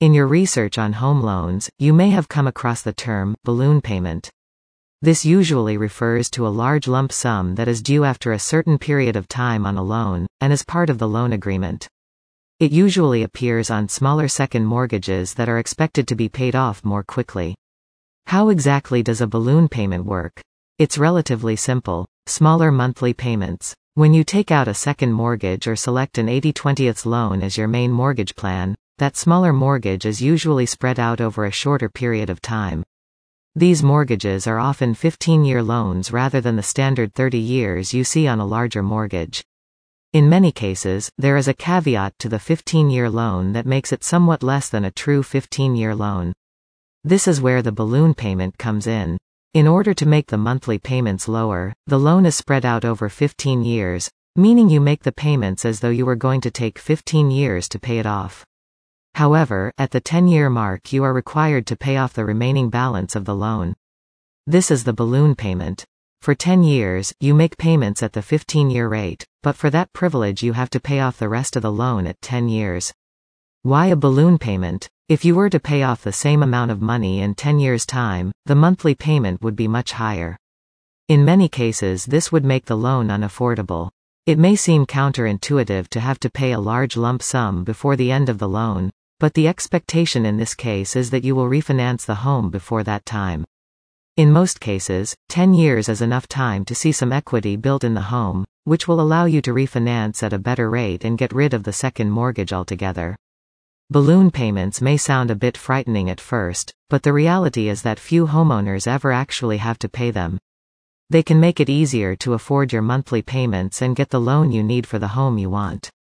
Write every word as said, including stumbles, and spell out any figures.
In your research on home loans, you may have come across the term balloon payment. This usually refers to a large lump sum that is due after a certain period of time on a loan, and is part of the loan agreement. It usually appears on smaller second mortgages that are expected to be paid off more quickly. How exactly does a balloon payment work? It's relatively simple. Smaller monthly payments. When you take out a second mortgage or select an eighty twenty loan as your main mortgage plan, that smaller mortgage is usually spread out over a shorter period of time. These mortgages are often fifteen-year loans rather than the standard thirty years you see on a larger mortgage. In many cases, there is a caveat to the fifteen-year loan that makes it somewhat less than a true fifteen-year loan. This is where the balloon payment comes in. In order to make the monthly payments lower, the loan is spread out over fifteen years, meaning you make the payments as though you were going to take fifteen years to pay it off. However, at the ten-year mark you are required to pay off the remaining balance of the loan. This is the balloon payment. For ten years, you make payments at the fifteen-year rate, but for that privilege you have to pay off the rest of the loan at ten years. Why a balloon payment? If you were to pay off the same amount of money in ten years' time, the monthly payment would be much higher. In many cases this would make the loan unaffordable. It may seem counterintuitive to have to pay a large lump sum before the end of the loan, but the expectation in this case is that you will refinance the home before that time. In most cases, ten years is enough time to see some equity built in the home, which will allow you to refinance at a better rate and get rid of the second mortgage altogether. Balloon payments may sound a bit frightening at first, but the reality is that few homeowners ever actually have to pay them. They can make it easier to afford your monthly payments and get the loan you need for the home you want.